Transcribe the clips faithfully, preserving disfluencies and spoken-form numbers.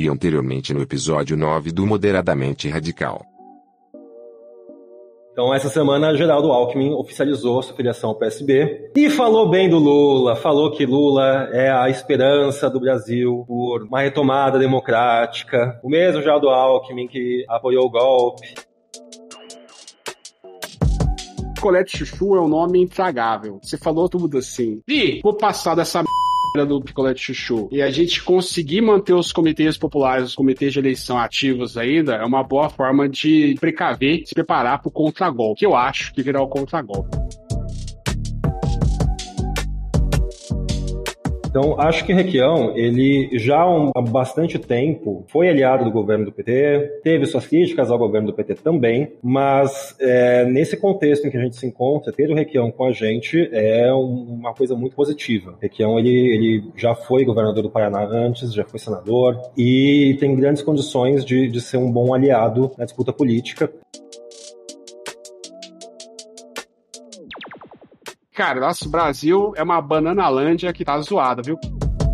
E anteriormente no episódio nove do Moderadamente Radical. Então, essa semana, Geraldo Alckmin oficializou sua filiação ao P S B e falou bem do Lula, falou que Lula é a esperança do Brasil por uma retomada democrática. O mesmo Geraldo Alckmin que apoiou o golpe. Picolé de Chuchu é um nome intragável. Você falou tudo assim. E vou passar dessa merda do picolé de chuchu e a gente conseguir manter os comitês populares, os comitês de eleição ativos ainda, é uma boa forma de precaver, se preparar para o contragolpe, que eu acho que virá o contragolpe. Então, acho que Requião, ele já há bastante tempo foi aliado do governo do P T, teve suas críticas ao governo do P T também, mas é, nesse contexto em que a gente se encontra, ter o Requião com a gente é um, uma coisa muito positiva. Requião, ele, ele já foi governador do Paraná antes, já foi senador, e tem grandes condições de, de ser um bom aliado na disputa política. Cara, nosso Brasil é uma bananalândia que tá zoada, viu?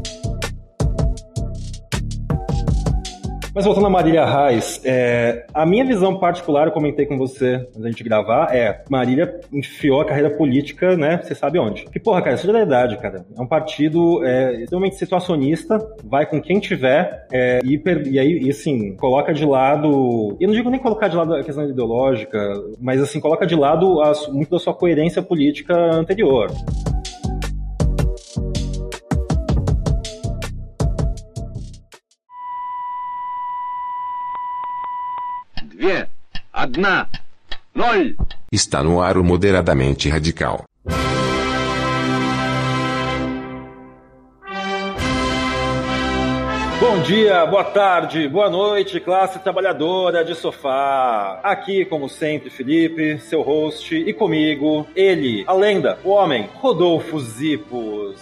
Mas voltando a Marília Reis, é, a minha visão particular, eu comentei com você antes da gente gravar, é Marília enfiou a carreira política, né, você sabe onde. Que porra, cara, isso é verdade, cara. É um partido é, extremamente situacionista, vai com quem tiver, é, e, e aí, e, assim, coloca de lado, eu não digo nem colocar de lado a questão ideológica, mas assim, coloca de lado a, muito da sua coerência política anterior. Две, одна, ноль. Está no ar o Moderadamente Radical. Bom dia, boa tarde, boa noite, classe trabalhadora de sofá. Aqui, como sempre, Felipe, seu host, e comigo, ele, a lenda, o homem, Rodolfo Zipos.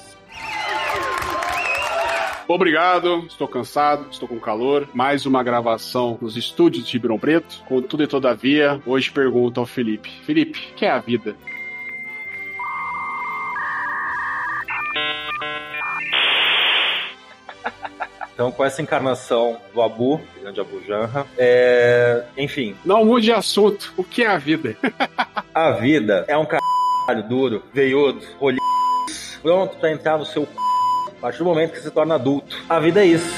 Obrigado, estou cansado, estou com calor. Mais uma gravação nos estúdios de Ribeirão Preto. Contudo e todavia, hoje pergunto ao Felipe. Felipe, o que é a vida? Então, com essa encarnação do Abu, grande Abu Janra, é... enfim. Não mude de assunto. O que é a vida? A vida é um caralho duro, veiudo, olho, pronto pra entrar no seu c... a partir do momento que se torna adulto. A vida é isso.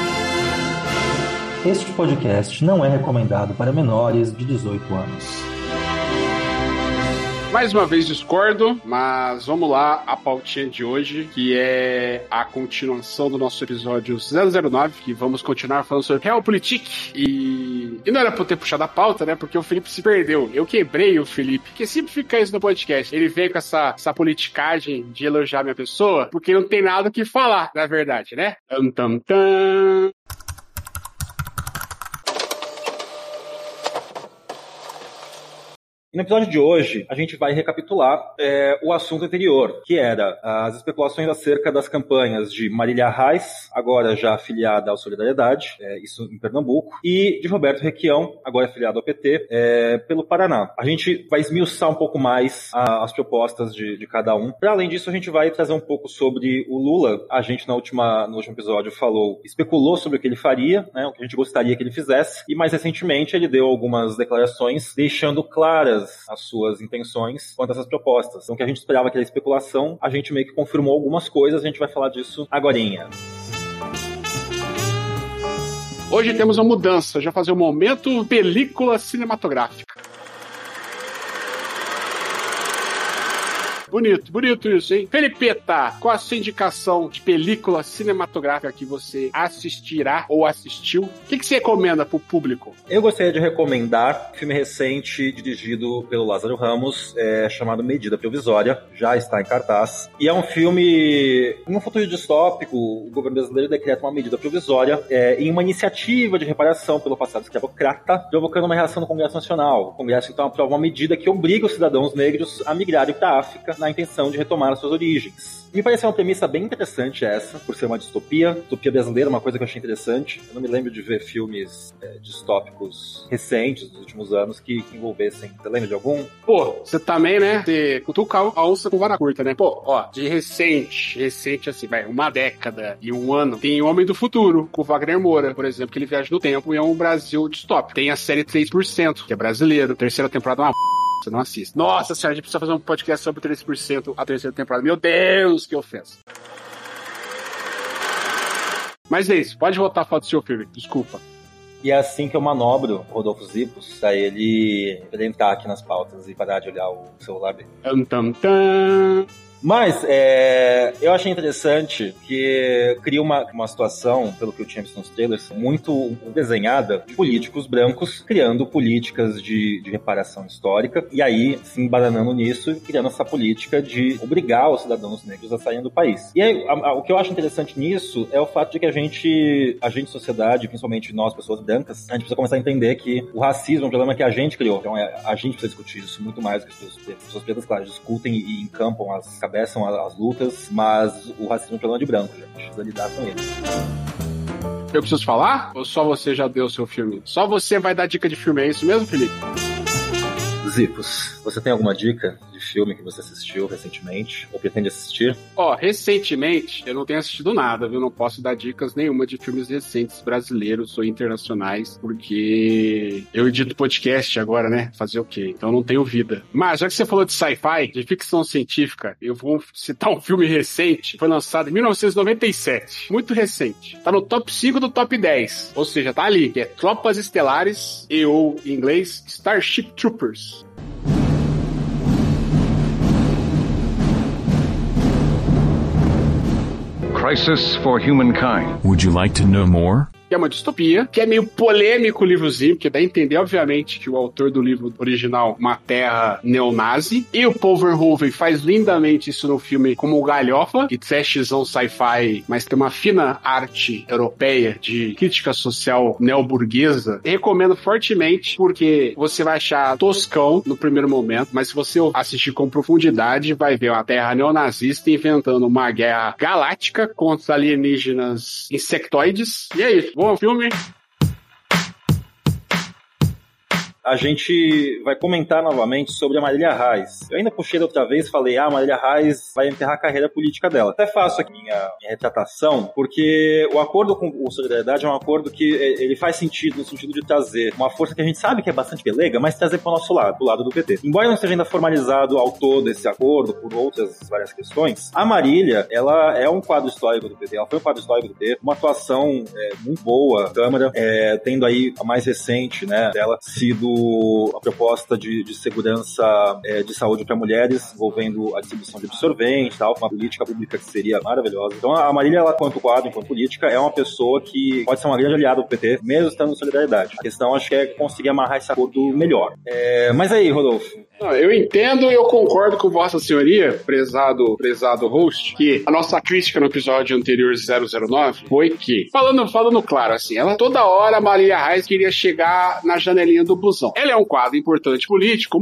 Este podcast não é recomendado para menores de dezoito anos. Mais uma vez discordo, mas vamos lá, a pautinha de hoje, que é a continuação do nosso episódio zero zero nove, que vamos continuar falando sobre Realpolitik. E... e não era pra eu ter puxado a pauta, né? Porque o Felipe se perdeu. Eu quebrei o Felipe, porque sempre fica isso no podcast. Ele veio com essa, essa politicagem de elogiar minha pessoa, porque não tem nada o que falar, na verdade, né? Tam, tam, tam. E no episódio de hoje, a gente vai recapitular é, o assunto anterior, que era as especulações acerca das campanhas de Marília Reis, agora já afiliada ao Solidariedade, é, isso em Pernambuco, e de Roberto Requião, agora afiliado ao P T, é, pelo Paraná. A gente vai esmiuçar um pouco mais a, as propostas de, de cada um. Para além disso, a gente vai trazer um pouco sobre o Lula. A gente, na última, no último episódio, falou, especulou sobre o que ele faria, né, o que a gente gostaria que ele fizesse, e mais recentemente ele deu algumas declarações deixando claras as suas intenções quanto a essas propostas. Então, o que a gente esperava que era especulação, a gente meio que confirmou algumas coisas, a gente vai falar disso agorinha. Hoje temos uma mudança, já fazer um momento película cinematográfica. Bonito, bonito isso, hein? Felipeta, qual a sua indicação de película cinematográfica que você assistirá ou assistiu? O que, que você recomenda pro público? Eu gostaria de recomendar um filme recente dirigido pelo Lázaro Ramos, é, chamado Medida Provisória, já está em cartaz. E é um filme, em um futuro distópico, o governo brasileiro decreta uma medida provisória é, em uma iniciativa de reparação pelo passado escravocrata, provocando uma reação no Congresso Nacional. O Congresso, então, aprova uma medida que obriga os cidadãos negros a migrarem para a África na intenção de retomar as suas origens. Me parece uma premissa bem interessante essa, por ser uma distopia. Distopia brasileira, uma coisa que eu achei interessante. Eu não me lembro de ver filmes é, distópicos recentes, dos últimos anos, que, que envolvessem. Você lembra de algum? Pô, você também, né? Você cutuca a onça com vara curta, né? Pô, ó, de recente, recente assim, vai, uma década e um ano, tem Homem do Futuro, com o Wagner Moura, por exemplo, que ele viaja no tempo e é um Brasil distópico. Tem a série três por cento, que é brasileiro. Terceira temporada é uma p... Você não assiste. Nossa senhora, a gente precisa fazer um podcast sobre três por cento a terceira temporada. Meu Deus, que ofensa. Mas é isso, pode voltar a falar do seu filme, desculpa. E é assim que eu manobro o Rodolfo Zipos, pra ele, pra ele entrar aqui nas pautas e parar de olhar o celular dele. Tam, tam, tam. Mas, é, eu achei interessante que cria uma, uma situação, pelo que eu tinha visto nos trailers, muito desenhada de políticos brancos criando políticas de, de reparação histórica e aí se embananando nisso e criando essa política de obrigar os cidadãos negros a saírem do país. E aí, a, a, o que eu acho interessante nisso é o fato de que a gente, a gente, sociedade, principalmente nós, pessoas brancas, a gente precisa começar a entender que o racismo é um problema que a gente criou. Então, é, a gente precisa discutir isso muito mais do que as pessoas pretas. As pessoas pretas, claro, discutem e, e encampam as cabeças são as lutas, mas o racismo é um problema de branco, gente. Precisa lidar com ele. Eu preciso falar? Ou só você já deu o seu filme? Só você vai dar dica de filme, é isso mesmo, Felipe? Zipos, você tem alguma dica de filme que você assistiu recentemente ou pretende assistir? Ó, oh, recentemente eu não tenho assistido nada, viu? Não posso dar dicas nenhuma de filmes recentes brasileiros ou internacionais, porque eu edito podcast agora, né? Fazer o quê? Então não tenho vida. Mas já que você falou de sci-fi, de ficção científica, eu vou citar um filme recente, foi lançado em mil novecentos e noventa e sete, muito recente. Tá no top cinco do top dez, ou seja, tá ali, que é Tropas Estelares e ou em inglês Starship Troopers. Crisis for Humankind. Would you like to know more? Que é uma distopia, que é meio polêmico o livrozinho, porque dá a entender, obviamente, que o autor do livro original, uma terra neonazi, e o Paul Verhoeven faz lindamente isso no filme como galhofa, e trashzão sci-fi, mas tem uma fina arte europeia de crítica social neoburguesa. Recomendo fortemente, porque você vai achar toscão no primeiro momento, mas se você assistir com profundidade, vai ver uma terra neonazista inventando uma guerra galáctica contra alienígenas insectoides, e é isso. Bom filme. A gente vai comentar novamente sobre a Marília Reis. Eu ainda puxei da outra vez e falei, ah, a Marília Reis vai enterrar a carreira política dela. Até faço aqui minha, minha retratação, porque o acordo com o Solidariedade é um acordo que ele faz sentido, no sentido de trazer uma força que a gente sabe que é bastante pelega, mas trazer para o nosso lado, pro lado do P T. Embora não esteja ainda formalizado ao todo esse acordo, por outras várias questões, a Marília, ela é um quadro histórico do P T, ela foi um quadro histórico do P T, uma atuação é, muito boa, Câmara, é, tendo aí a mais recente, né, dela sido a proposta de, de segurança é, de saúde para mulheres, envolvendo a distribuição de absorvente e tal, uma política pública que seria maravilhosa. Então a Marília, ela, quanto quadro, enquanto política, é uma pessoa que pode ser uma grande aliada do P T, mesmo estando em Solidariedade. A questão, acho que é conseguir amarrar esse acordo melhor. É, mas aí, Rodolfo? Não, eu entendo e eu concordo com Vossa Senhoria, prezado, prezado host, que a nossa crítica no episódio anterior zero zero nove foi que, falando, falando claro assim, ela toda hora, a Marília Reis queria chegar na janelinha do busão. Ela é um quadro importante político,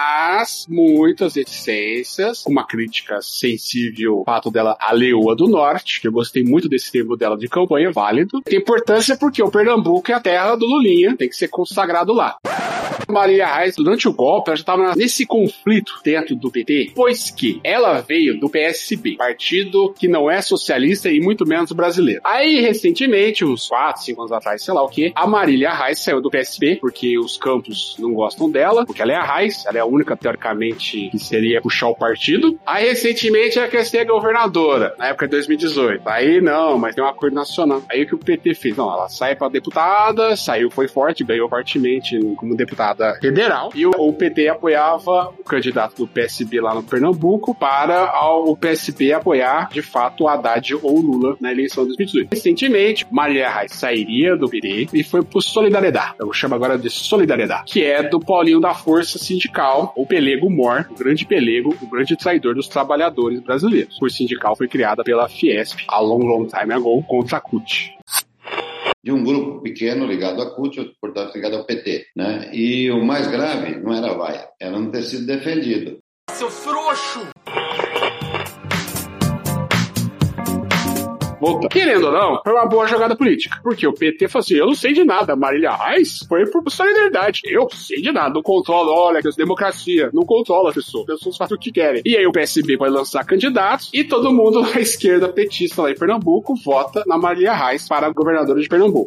mas muitas reticências, uma crítica sensível ao fato dela a leoa do norte, que eu gostei muito desse termo dela de campanha, válido. Tem importância porque o Pernambuco é a terra do Lulinha, tem que ser consagrado lá. Marília Reis, durante o golpe, ela já estava nesse conflito dentro do P T, pois que ela veio do P S B, partido que não é socialista e muito menos brasileiro. Aí, recentemente, uns quatro, cinco anos atrás, sei lá o que, a Marília Reis saiu do P S B, porque os campos não gostam dela, porque ela é a Reis, ela é a única, teoricamente, que seria puxar o partido. Aí, recentemente, ela quer ser governadora, na época de dois mil e dezoito. Aí, não, mas tem um acordo nacional. Aí, o que o P T fez? Não, ela sai pra deputada, saiu, foi forte, ganhou fortemente como deputada federal, e o P T apoiava o candidato do P S B lá no Pernambuco para o P S B apoiar, de fato, o Haddad ou o Lula na eleição de dois mil e dezoito. Recentemente, Marília Reis sairia do P T e foi pro Solidariedade. Eu chamo agora de Solidariedade, que é do Paulinho da Força Sindical, o Pelego Mor, o grande Pelego, o grande traidor dos trabalhadores brasileiros. A Força Sindical foi criada pela Fiesp a long, long time ago contra a C U T. De um grupo pequeno ligado à C U T, portanto ligado ao P T, né? E o mais grave não era a vaia, era não ter sido defendido. Seu frouxo! voltando. Querendo ou não, foi uma boa jogada política. Porque o P T falou assim, eu não sei de nada. Marília Reis foi por solidariedade. Eu sei de nada. Não controlo, olha, que democracia. Não controla a pessoa. As pessoas fazem o que querem. E aí o P S B vai lançar candidatos e todo mundo da esquerda petista lá em Pernambuco vota na Marília Reis para governadora de Pernambuco.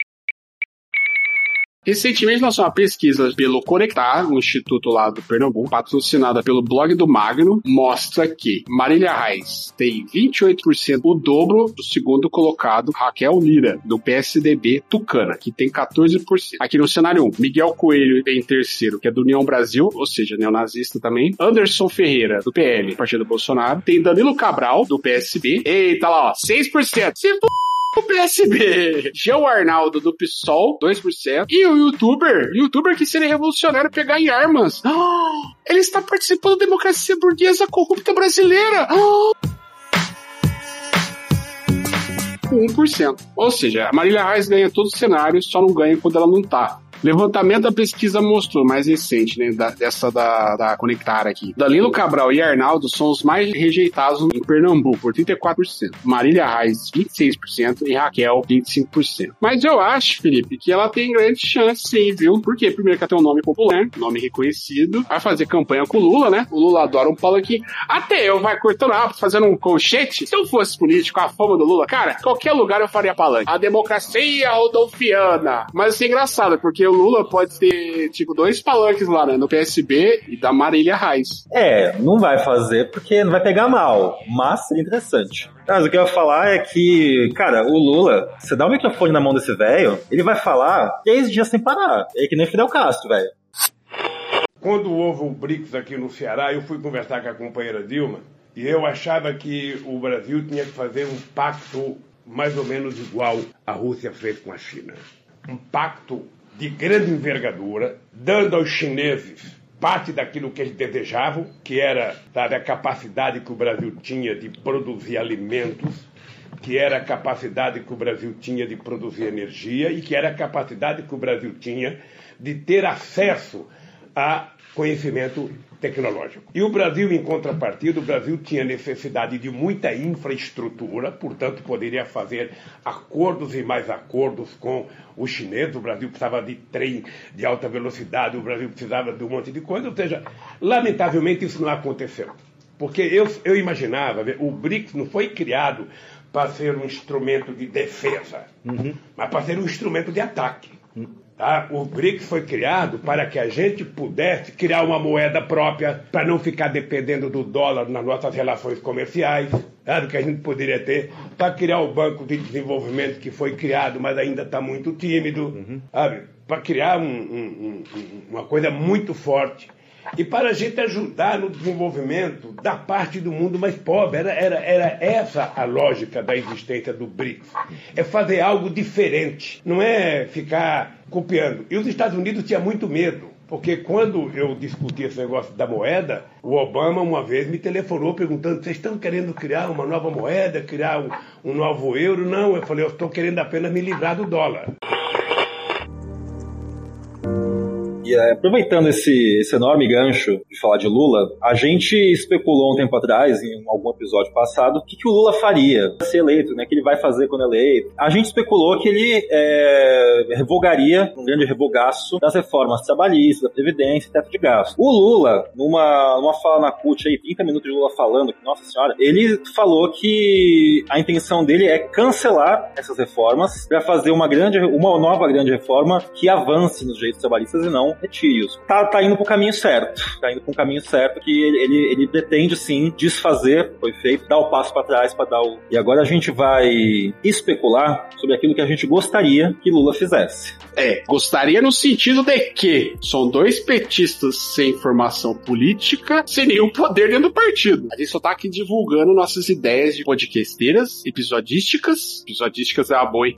Recentemente lançou uma pesquisa pelo Conectar, um instituto lá do Pernambuco, patrocinada pelo blog do Magno, mostra que Marília Reis tem vinte e oito por cento, o dobro do segundo colocado, Raquel Lira, do P S D B Tucana, que tem quatorze por cento. Aqui no cenário um, Miguel Coelho em terceiro, que é do União Brasil, ou seja, neonazista também. Anderson Ferreira, do P L, Partido Bolsonaro. Tem Danilo Cabral, do P S B. Eita lá, ó, seis por cento. Se f... o P S B, João Arnaldo do PSOL, dois por cento, e o youtuber, youtuber que seria revolucionário pegar em armas. Oh, ele está participando da democracia burguesa corrupta brasileira. Oh. um por cento. Ou seja, a Marília Reis ganha todos os cenários, só não ganha quando ela não tá. Levantamento da pesquisa mostrou, mais recente, né, da, dessa da, da Conectar aqui. Danilo Cabral e Arnaldo são os mais rejeitados em Pernambuco, por trinta e quatro por cento. Marília Reis, vinte e seis por cento e Raquel, vinte e cinco por cento. Mas eu acho, Felipe, que ela tem grande chance sim, viu? Por quê? Primeiro que ela tem um nome popular, nome reconhecido, vai fazer campanha com o Lula, né? O Lula adora um palanquinho. Até eu vai cortando rápido, fazendo um colchete. Se eu fosse político, a fama do Lula, cara, qualquer lugar eu faria palanque. A democracia rodolfiana. Mas isso é engraçado, porque o Lula pode ter, tipo, dois palanques lá, né? No P S B e da Marília Reis. É, não vai fazer porque não vai pegar mal, mas seria interessante. Mas o que eu ia falar é que, cara, o Lula, você dá o microfone na mão desse velho, ele vai falar dez dias sem parar. É que nem Fidel Castro, velho. Quando houve o BRICS aqui no Ceará, eu fui conversar com a companheira Dilma e eu achava que o Brasil tinha que fazer um pacto mais ou menos igual a Rússia fez com a China. Um pacto de grande envergadura, dando aos chineses parte daquilo que eles desejavam, que era, sabe, a capacidade que o Brasil tinha de produzir alimentos, que era a capacidade que o Brasil tinha de produzir energia e que era a capacidade que o Brasil tinha de ter acesso a conhecimento tecnológico. E o Brasil, em contrapartida, o Brasil tinha necessidade de muita infraestrutura, portanto, poderia fazer acordos e mais acordos com os chineses. O Brasil precisava de trem de alta velocidade, o Brasil precisava de um monte de coisa. Ou seja, lamentavelmente isso não aconteceu. Porque eu, eu imaginava, o BRICS não foi criado para ser um instrumento de defesa, uhum. mas para ser um instrumento de ataque. Uhum. Tá? O BRICS foi criado para que a gente pudesse criar uma moeda própria, para não ficar dependendo do dólar nas nossas relações comerciais, sabe? Que a gente poderia ter, para criar o Banco de Desenvolvimento que foi criado, mas ainda está muito tímido, uhum. sabe? Para criar um, um, um, uma coisa muito forte. E para a gente ajudar no desenvolvimento da parte do mundo mais pobre. Era, era, era essa a lógica da existência do BRICS. É fazer algo diferente, não é ficar copiando. E os Estados Unidos tinham muito medo, porque quando eu discuti esse negócio da moeda, o Obama uma vez me telefonou perguntando: vocês estão querendo criar uma nova moeda, criar um, um novo euro? Não, eu falei, eu estou querendo apenas me livrar do dólar. E, aproveitando esse, esse enorme gancho de falar de Lula, a gente especulou um tempo atrás, em algum episódio passado, o que, que o Lula faria se eleito, né? O que ele vai fazer quando eleito. A gente especulou que ele é, revogaria, um grande revogaço, das reformas trabalhistas, da Previdência e teto de gasto. O Lula, numa, numa fala na C U T aí, trinta minutos de Lula falando, nossa senhora, ele falou que a intenção dele é cancelar essas reformas para fazer uma, grande, uma nova grande reforma que avance nos direitos trabalhistas e não retire-os. Tá, tá indo pro caminho certo. Tá indo pro caminho certo que ele, ele, ele pretende, sim, desfazer, foi feito, dar o passo para trás para dar o... E agora a gente vai especular sobre aquilo que a gente gostaria que Lula fizesse. É, gostaria no sentido de que são dois petistas sem formação política, sem nenhum poder dentro do partido. A gente só tá aqui divulgando nossas ideias de podcasteiras, episodísticas. Episodísticas é a boa, hein?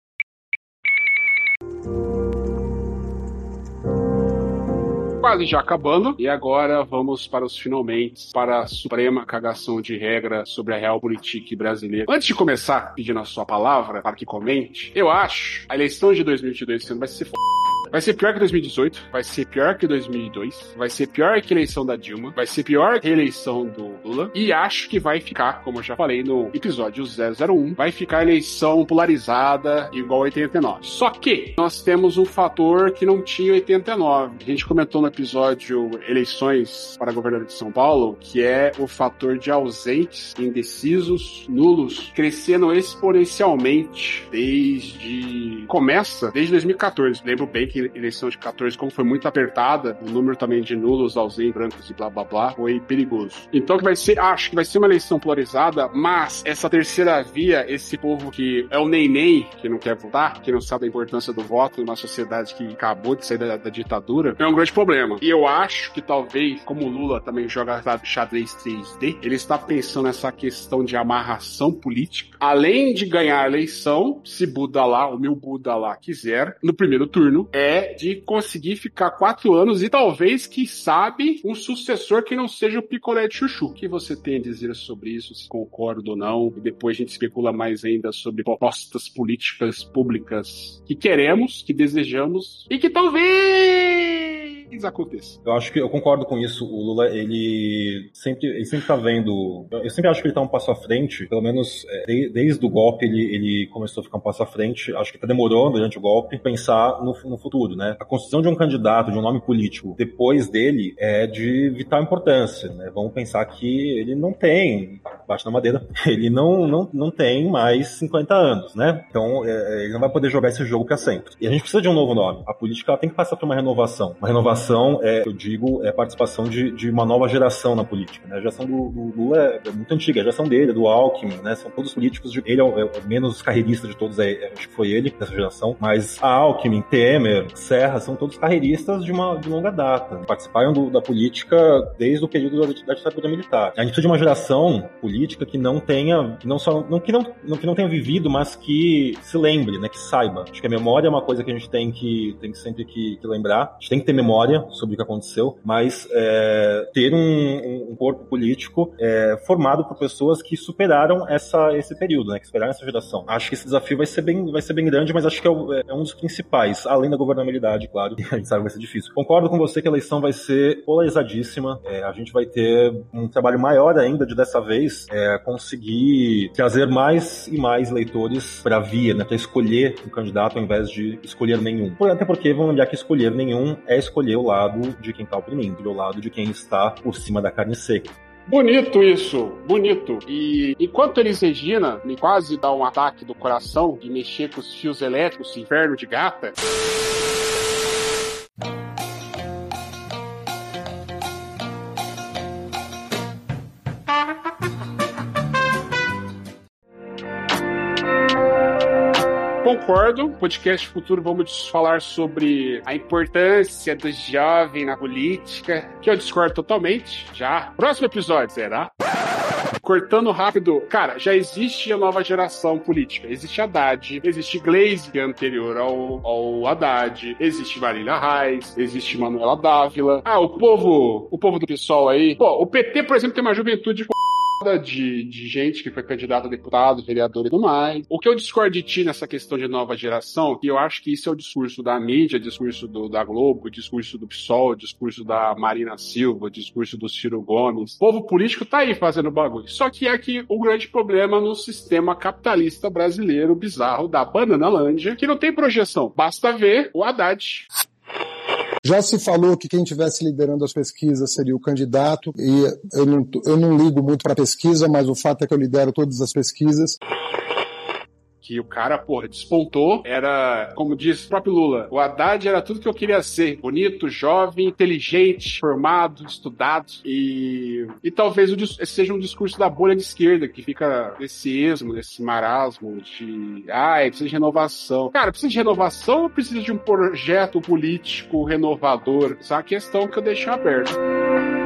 Quase já acabando, e agora vamos para os finalmente, para a suprema cagação de regra sobre a realpolitik brasileira. Antes de começar pedindo a sua palavra para que comente, eu acho a eleição de dois mil e vinte e dois esse ano vai ser f***. vai ser pior que dois mil e dezoito, vai ser pior que dois mil e dois, vai ser pior que a eleição da Dilma, vai ser pior que a eleição do Lula, e acho que vai ficar, como eu já falei no episódio zero zero um, vai ficar a eleição polarizada igual a oitenta e nove. Só que nós temos um fator que não tinha oitenta e nove. A gente comentou no episódio eleições para governador de São Paulo, que é o fator de ausentes, indecisos, nulos, crescendo exponencialmente desde... começa desde dois mil e catorze. Lembro bem que a eleição de catorze, como foi muito apertada, o número também de nulos, ausentes, brancos e blá blá blá, foi perigoso. Então que vai ser, acho que vai ser uma eleição polarizada, mas essa terceira via, esse povo que é o neném, que não quer votar, que não sabe da importância do voto numa sociedade que acabou de sair da, da ditadura, é um grande problema. E eu acho que talvez, como o Lula também joga xadrez três D, ele está pensando nessa questão de amarração política. Além de ganhar a eleição, se Buda lá, o meu Buda lá quiser, no primeiro turno, é de conseguir ficar quatro anos e talvez, que sabe, um sucessor que não seja o picolé de chuchu. O que você tem a dizer sobre isso, se concorda ou não? E depois a gente especula mais ainda sobre propostas políticas públicas que queremos, que desejamos e que talvez aconteça. Eu acho que eu concordo com isso. O Lula, ele sempre, ele sempre tá vendo... Eu sempre acho que ele tá um passo à frente, pelo menos de, desde o golpe ele, ele começou a ficar um passo à frente. Acho que até demorou durante o golpe pensar no, no futuro, né? A construção de um candidato, de um nome político, depois dele, é de vital importância, né? Vamos pensar que ele não tem, bate na madeira, ele não, não, não tem mais cinquenta anos, né? Então, é, ele não vai poder jogar esse jogo pra sempre. E a gente precisa de um novo nome. A política ela tem que passar por uma renovação. Uma renovação É, eu digo, é a participação de, de uma nova geração na política, né? A geração do, do Lula é, é muito antiga, a geração dele, do Alckmin, né? São todos políticos, de, ele é o, é o menos carreirista de todos, é, é, acho que foi ele, dessa geração, mas a Alckmin, Temer, Serra, são todos carreiristas de uma de longa data, participaram do, da política desde o período da, da ditadura militar. A gente precisa de uma geração política que não tenha, que não só, não, que não, não, que não tenha vivido, mas que se lembre, né? Que saiba. Acho que a memória é uma coisa que a gente tem que, tem que sempre que, que lembrar, a gente tem que ter memória sobre o que aconteceu, mas é, ter um, um corpo político é, formado por pessoas que superaram essa, esse período, né, que superaram essa geração. Acho que esse desafio vai ser bem, vai ser bem grande, mas acho que é, o, é um dos principais, além da governabilidade, claro, a gente sabe que vai ser difícil. Concordo com você que a eleição vai ser polarizadíssima, é, a gente vai ter um trabalho maior ainda de dessa vez é, conseguir trazer mais e mais eleitores para a via, né, para escolher um candidato ao invés de escolher nenhum. Até porque, vamos lembrar que escolher nenhum é escolher o lado de quem está oprimindo, o lado de quem está por cima da carne seca. Bonito isso, bonito. E enquanto Elis Regina me quase dá um ataque do coração de mexer com os fios elétricos, inferno de gata... Concordo. Podcast futuro vamos falar sobre a importância do jovem na política, que eu discordo totalmente. Já. Próximo episódio, será? Cortando rápido, cara, já existe a nova geração política. Existe Haddad, existe Gleisi, que é anterior ao, ao Haddad, existe Marília Reis, existe Manuela Dávila. Ah, o povo, o povo do PSOL aí. Pô, o P T, por exemplo, tem uma juventude De, de gente que foi candidato a deputado, vereador e tudo mais. O que eu discordo de ti nessa questão de nova geração, e eu acho que isso é o discurso da mídia, o discurso do, da Globo, o discurso do PSOL, o discurso da Marina Silva, o discurso do Ciro Gomes. O povo político tá aí fazendo bagulho. Só que é que o grande problema no sistema capitalista brasileiro bizarro da Bananalândia, que não tem projeção. Basta ver o Haddad. Já se falou que quem estivesse liderando as pesquisas seria o candidato, e eu não, eu não ligo muito para pesquisa, mas o fato é que eu lidero todas as pesquisas. Que o cara, porra, despontou, era, como diz o próprio Lula, o Haddad era tudo que eu queria ser, bonito, jovem, inteligente, formado, estudado, e, e talvez o, esse seja um discurso da bolha de esquerda, que fica nesse esmo, nesse marasmo de, ai, precisa de renovação. Cara, precisa de renovação ou precisa de um projeto político renovador? Essa é uma questão que eu deixo aberta.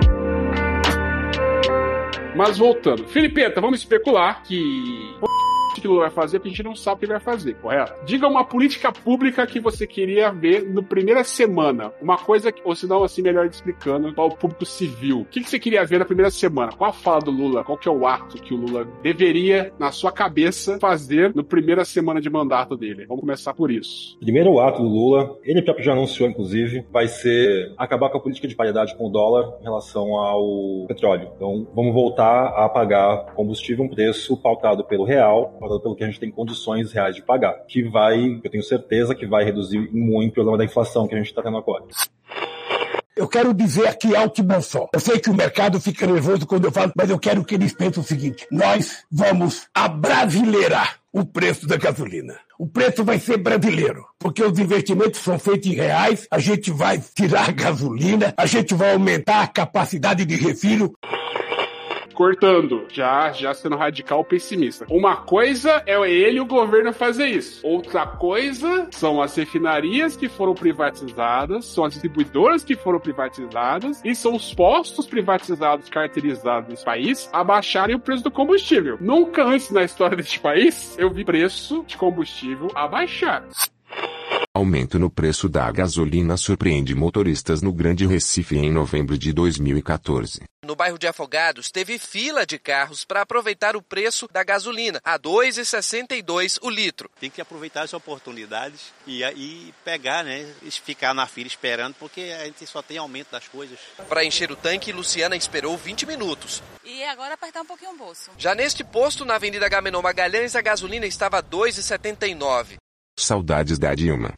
Mas voltando, Filipeta, vamos especular que o que o Lula vai fazer, porque a gente não sabe o que ele vai fazer, correto? Diga uma política pública que você queria ver na primeira semana. Uma coisa, que, ou se não, assim, melhor explicando, para o público civil. O que, que você queria ver na primeira semana? Qual a fala do Lula? Qual que é o ato que o Lula deveria, na sua cabeça, fazer na primeira semana de mandato dele? Vamos começar por isso. Primeiro ato do Lula, ele próprio já anunciou, inclusive, vai ser acabar com a política de paridade com o dólar em relação ao petróleo. Então, vamos voltar a pagar combustível um preço pautado pelo real, pautado pelo que a gente tem condições reais de pagar, que vai, eu tenho certeza que vai reduzir muito o problema da inflação que a gente está tendo agora. Eu quero dizer aqui alto e bom som. Eu sei que o mercado fica nervoso quando eu falo, mas eu quero que eles pensem o seguinte: nós vamos abrasileirar o preço da gasolina. O preço vai ser brasileiro, porque os investimentos são feitos em reais, a gente vai tirar a gasolina, a gente vai aumentar a capacidade de refino. Cortando, já, já sendo radical pessimista. Uma coisa é ele e o governo fazer isso. Outra coisa são as refinarias que foram privatizadas, são as distribuidoras que foram privatizadas e são os postos privatizados, carteirizados nesse país, abaixarem o preço do combustível. Nunca antes na história deste país eu vi preço de combustível abaixar. Aumento no preço da gasolina surpreende motoristas no Grande Recife em novembro de dois mil e quatorze. No bairro de Afogados, teve fila de carros para aproveitar o preço da gasolina, a dois reais e sessenta e dois centavos o litro. Tem que aproveitar as oportunidades e, e pegar, né? Ficar na fila esperando, porque a gente só tem aumento das coisas. Para encher o tanque, Luciana esperou vinte minutos. E agora apertar um pouquinho o bolso. Já neste posto, na Avenida Agamenon Magalhães, a gasolina estava a dois reais e setenta e nove centavos. Saudades da Dilma.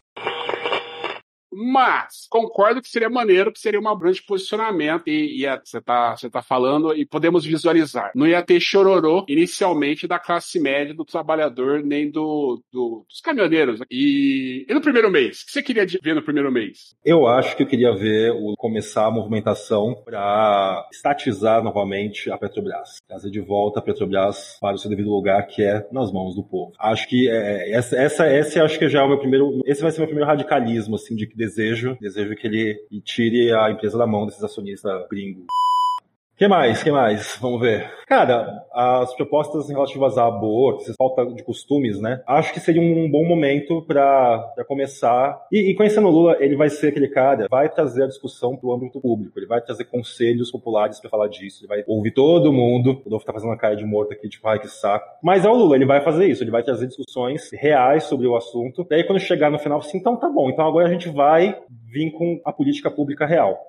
Mas concordo que seria maneiro, que seria um grande posicionamento e você tá, você tá falando e podemos visualizar. Não ia ter chororô inicialmente da classe média, do trabalhador, nem do, do, dos caminhoneiros. E, e no primeiro mês? O que você queria ver no primeiro mês? Eu acho que eu queria ver o, começar a movimentação para estatizar novamente a Petrobras. Trazer de volta a Petrobras para o seu devido lugar, que é nas mãos do povo. Acho que é, essa, essa, essa acho que já é o meu primeiro... Esse vai ser o meu primeiro radicalismo, assim, de que desejo, desejo que ele tire a empresa da mão desses acionistas gringos. Que mais? Que mais? Vamos ver. Cara, as propostas relativas a aborto, falta de costumes, né? Acho que seria um bom momento para começar. E, e conhecendo o Lula, ele vai ser aquele cara, vai trazer a discussão pro âmbito público. Ele vai trazer conselhos populares para falar disso. Ele vai ouvir todo mundo. O Rodolfo tá fazendo uma cara de morto aqui, tipo, ai que saco. Mas é o Lula, ele vai fazer isso. Ele vai trazer discussões reais sobre o assunto. E aí quando chegar no final, assim, então tá bom. Então agora a gente vai vir com a política pública real.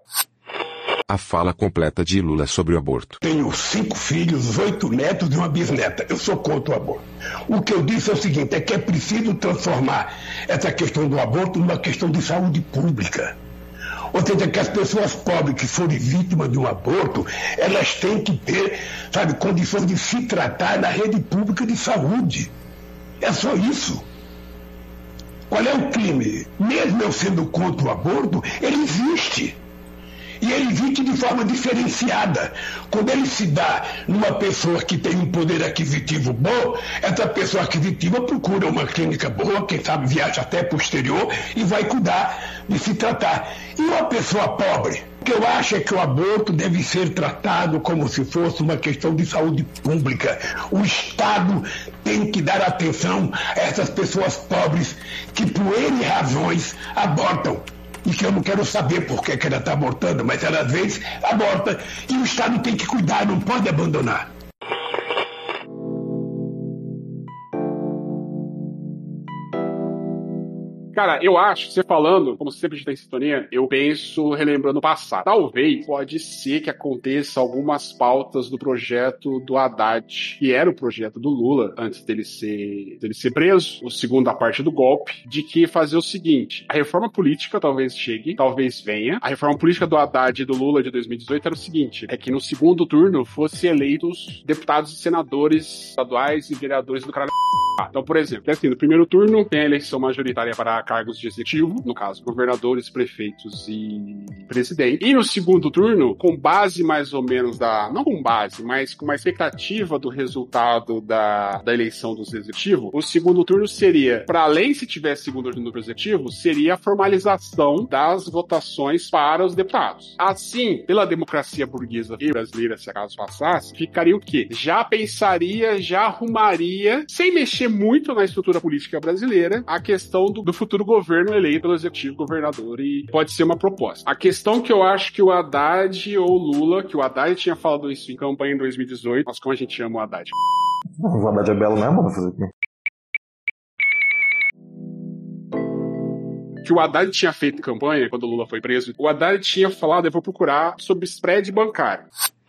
A fala completa de Lula sobre o aborto. Tenho cinco filhos, oito netos e uma bisneta. Eu sou contra o aborto. O que eu disse é o seguinte, é que é preciso transformar essa questão do aborto numa questão de saúde pública. Ou seja, que as pessoas pobres que forem vítimas de um aborto, elas têm que ter, sabe, condições de se tratar na rede pública de saúde. É só isso. Qual é o crime? Mesmo eu sendo contra o aborto, ele existe. E ele existe de forma diferenciada. Quando ele se dá numa pessoa que tem um poder aquisitivo bom, essa pessoa aquisitiva procura uma clínica boa, quem sabe viaja até para o exterior e vai cuidar de se tratar. E uma pessoa pobre? O que eu acho é que o aborto deve ser tratado como se fosse uma questão de saúde pública. O Estado tem que dar atenção a essas pessoas pobres que, por N razões, abortam. E que eu não quero saber por que ela está abortando, mas ela às vezes aborta e o Estado tem que cuidar, não pode abandonar. Cara, eu acho, você falando, como sempre a gente tá em sintonia, eu penso relembrando o passado. Talvez, pode ser que aconteça algumas pautas do projeto do Haddad, que era o projeto do Lula, antes dele ser, dele ser preso, o segunda parte do golpe, de que fazer o seguinte, a reforma política talvez chegue, talvez venha. A reforma política do Haddad e do Lula de dois mil e dezoito era o seguinte, é que no segundo turno fosse eleitos deputados e senadores estaduais e vereadores do caralho. Então, por exemplo, assim, no primeiro turno tem a eleição majoritária para cargos de executivo, no caso, governadores, prefeitos e presidente. E no segundo turno, com base mais ou menos da... Não com base, mas com uma expectativa do resultado da, da eleição dos executivos, o segundo turno seria, para além se tivesse segundo turno do executivo, seria a formalização das votações para os deputados. Assim, pela democracia burguesa e brasileira, se acaso passasse, ficaria o quê? Já pensaria, já arrumaria, sem mexer muito na estrutura política brasileira, a questão do, do futuro governo eleito pelo executivo governador, e pode ser uma proposta. A questão que eu acho que o Haddad ou Lula, que o Haddad tinha falado isso em campanha em dois mil e dezoito, mas como a gente ama o Haddad. O Haddad é belo mesmo, vou fazer aqui. Que o Haddad tinha feito campanha quando o Lula foi preso, o Haddad tinha falado, eu vou procurar, sobre spread bancário.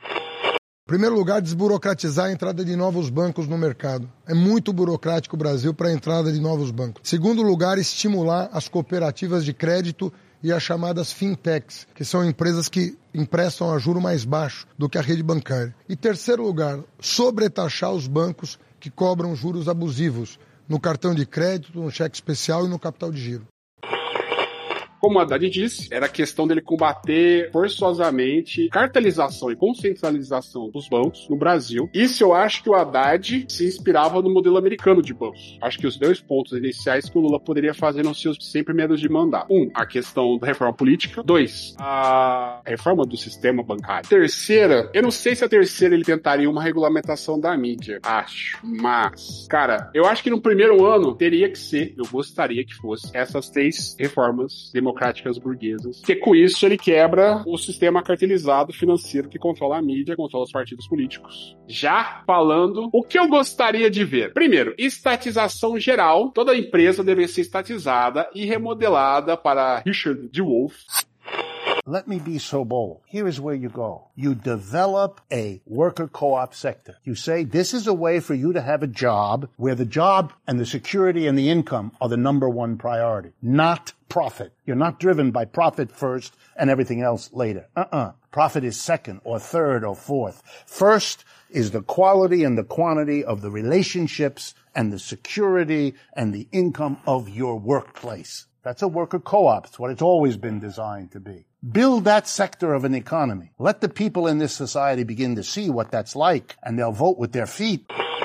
Em primeiro lugar, desburocratizar a entrada de novos bancos no mercado. É muito burocrático o Brasil para a entrada de novos bancos. Segundo lugar, estimular as cooperativas de crédito e as chamadas fintechs, que são empresas que emprestam a juro mais baixo do que a rede bancária. E terceiro lugar, sobretaxar os bancos que cobram juros abusivos no cartão de crédito, no cheque especial e no capital de giro. Como o Haddad disse, era questão dele combater forçosamente cartelização e concentralização dos bancos no Brasil. Isso eu acho que o Haddad se inspirava no modelo americano de bancos. Acho que os dois pontos iniciais que o Lula poderia fazer nos seus cem primeiros de mandato. Um, a questão da reforma política. Dois, a reforma do sistema bancário. Terceira, eu não sei se a terceira ele tentaria uma regulamentação da mídia. Acho. Mas, cara, eu acho que no primeiro ano teria que ser, eu gostaria que fosse, essas três reformas democráticas democráticas burguesas, porque com isso ele quebra o sistema cartelizado financeiro que controla a mídia, controla os partidos políticos. Já falando o que eu gostaria de ver. Primeiro, estatização geral. Toda empresa deve ser estatizada e remodelada para Richard D. Wolff. Let me be so bold. Here is where you go. You develop a worker co-op sector. You say this is a way for you to have a job where the job and the security and the income are the number one priority, not profit. You're not driven by profit first and everything else later. Uh-uh. Profit is second or third or fourth. First is the quality and the quantity of the relationships and the security and the income of your workplace. That's a worker co-op. It's what it's always been designed to be. Build that sector of an economy. Let the people in this society begin to see what that's like, and they'll vote with their feet.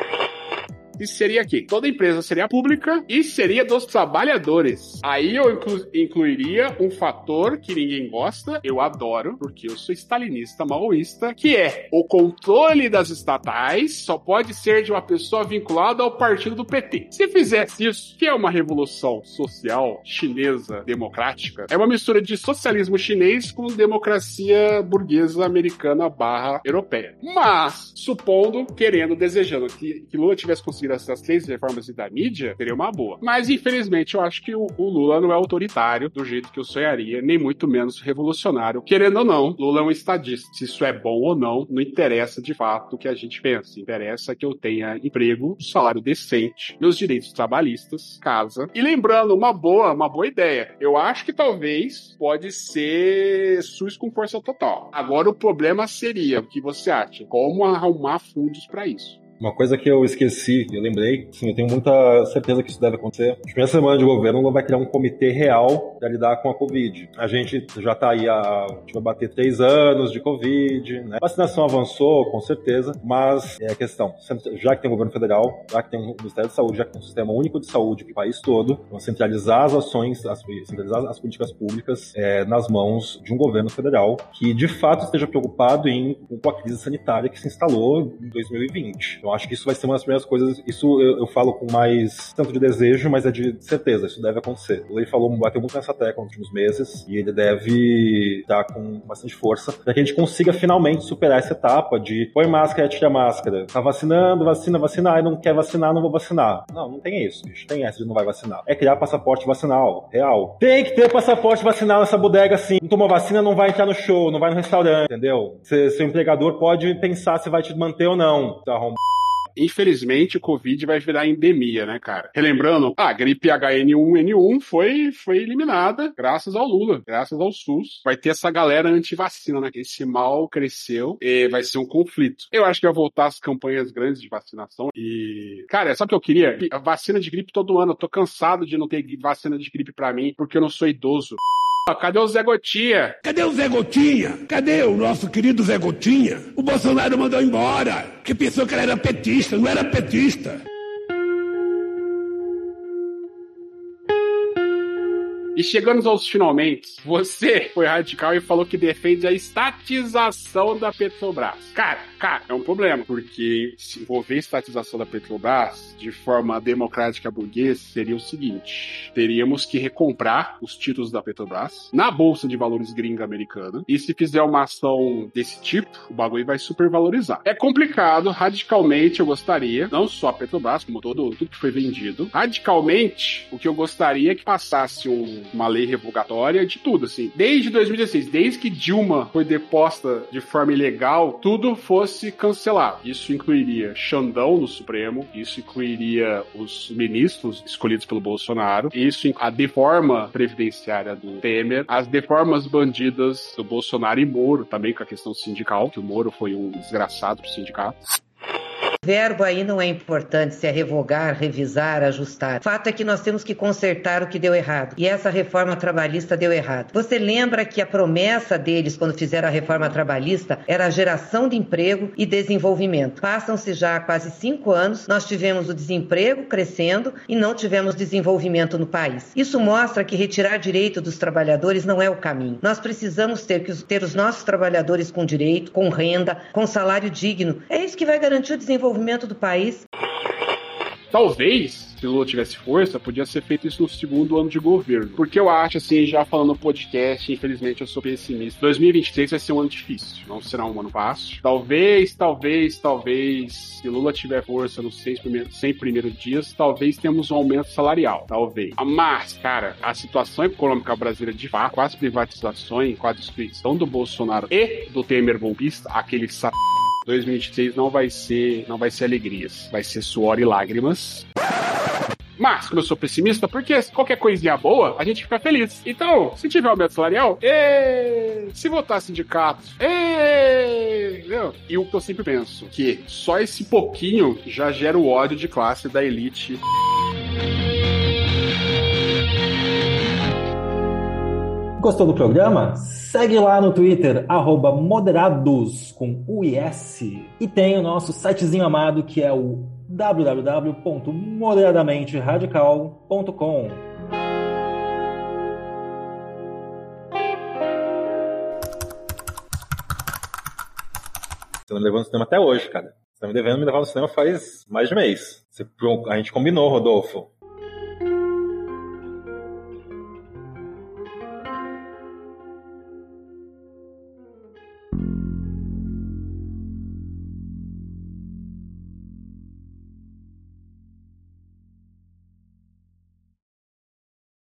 Isso seria aqui. Toda empresa seria pública e seria dos trabalhadores. Aí eu inclu- incluiria um fator que ninguém gosta, eu adoro, porque eu sou stalinista maoísta, que é o controle das estatais só pode ser de uma pessoa vinculada ao partido do P T. Se fizesse isso, que é uma revolução social chinesa democrática, é uma mistura de socialismo chinês com democracia burguesa americana barra europeia. Mas, supondo, querendo, desejando que, que Lula tivesse conseguido essas três reformas da mídia, seria uma boa. Mas, infelizmente, eu acho que o, o Lula não é autoritário do jeito que eu sonharia, nem muito menos revolucionário. Querendo ou não, Lula é um estadista. Se isso é bom ou não, não interessa de fato o que a gente pensa. Interessa que eu tenha emprego, salário decente, meus direitos trabalhistas, casa. E lembrando, uma boa, uma boa ideia. Eu acho que talvez pode ser SUS com força total. Agora, o problema seria, o que você acha? Como arrumar fundos para isso? Uma coisa que eu esqueci, eu lembrei, sim, eu tenho muita certeza que isso deve acontecer. Na primeira semana de governo, o Lula vai criar um comitê real para lidar com a Covid. A gente já está aí, a, a gente vai bater três anos de Covid, né? A vacinação avançou, com certeza, mas é a questão, já que tem um governo federal, já que tem um Ministério da Saúde, já que tem um sistema único de saúde para o país todo, vão centralizar as ações, as, centralizar as políticas públicas é, nas mãos de um governo federal que, de fato, esteja preocupado em, com a crise sanitária que se instalou em dois mil e vinte. Eu acho que isso vai ser uma das primeiras coisas, isso eu, eu falo com mais, tanto de desejo, mas é de certeza, isso deve acontecer. Ele falou, bateu muito nessa tecla nos últimos meses, e ele deve estar com bastante força, para que a gente consiga finalmente superar essa etapa de põe máscara, tira máscara, tá vacinando, vacina, vacinar, e não quer vacinar, não vou vacinar. Não, não tem isso, bicho, tem essa de não vai vacinar. É criar passaporte vacinal, real. Tem que ter passaporte vacinal nessa bodega, sim. Não tomou vacina, não vai entrar no show, não vai no restaurante, entendeu? Se, seu empregador pode pensar se vai te manter ou não, tá arrombado. Infelizmente, o Covid vai virar endemia, né, cara? Relembrando, a gripe H N um N um foi, foi eliminada graças ao Lula, graças ao SUS. Vai ter essa galera anti-vacina, né? Esse mal cresceu e vai ser um conflito. Eu acho que vai voltar as campanhas grandes de vacinação e... Cara, sabe o que eu queria? A vacina de gripe todo ano. Eu tô cansado de não ter vacina de gripe pra mim, porque eu não sou idoso. Cadê o Zé Gotinha? Cadê o Zé Gotinha? Cadê o nosso querido Zé Gotinha? O Bolsonaro mandou embora, que pensou que ele era petista, não era petista. E chegando aos finalmente, você foi radical e falou que defende a estatização da Petrobras. Cara, cara, é um problema, porque se envolver a estatização da Petrobras de forma democrática burguesa seria o seguinte: teríamos que recomprar os títulos da Petrobras na Bolsa de Valores gringa americana, e se fizer uma ação desse tipo, o bagulho vai supervalorizar. É complicado, radicalmente eu gostaria, não só a Petrobras, como todo, tudo que foi vendido, radicalmente o que eu gostaria é que passasse um uma lei revogatória de tudo, assim. Desde dois mil e dezesseis, desde que Dilma foi deposta de forma ilegal, tudo fosse cancelado. Isso incluiria Xandão no Supremo, isso incluiria os ministros escolhidos pelo Bolsonaro, isso a deforma previdenciária do Temer, as deformas bandidas do Bolsonaro e Moro, também com a questão sindical, que o Moro foi um desgraçado pro sindicato. O verbo aí não é importante, se é revogar, revisar, ajustar. O fato é que nós temos que consertar o que deu errado. E essa reforma trabalhista deu errado. Você lembra que a promessa deles, quando fizeram a reforma trabalhista, era a geração de emprego e desenvolvimento. Passam-se já quase cinco anos, nós tivemos o desemprego crescendo e não tivemos desenvolvimento no país. Isso mostra que retirar direito dos trabalhadores não é o caminho. Nós precisamos ter, que, ter os nossos trabalhadores com direito, com renda, com salário digno. É isso que vai garantir o desenvolvimento do país. Talvez, se o Lula tivesse força, podia ser feito isso no segundo ano de governo. Porque eu acho, assim, já falando no podcast, infelizmente eu sou pessimista. dois mil e vinte e três vai ser um ano difícil. Não será um ano fácil. Talvez, talvez, talvez, se Lula tiver força nos cem primeiros, cem primeiros dias, talvez tenhamos um aumento salarial. Talvez. Mas, cara, a situação econômica brasileira, de fato, com as privatizações, com a destruição do Bolsonaro e do Temer golpista, aquele sa... dois mil e vinte e três não vai ser, não vai ser alegrias, vai ser suor e lágrimas. Mas, como eu sou pessimista, porque qualquer coisinha boa, a gente fica feliz. Então, se tiver aumento salarial, êêê, se votar sindicato, êêê, entendeu? E o que eu sempre penso, que só esse pouquinho já gera o ódio de classe da elite. Gostou do programa? Segue lá no Twitter, arroba moderados, com U e S. E tem o nosso sitezinho amado, que é o w w w ponto moderadamente radical ponto com. Você tá me levando no cinema até hoje, cara. Você tá me devendo me levar no cinema faz mais de mês. Você, a gente combinou, Rodolfo.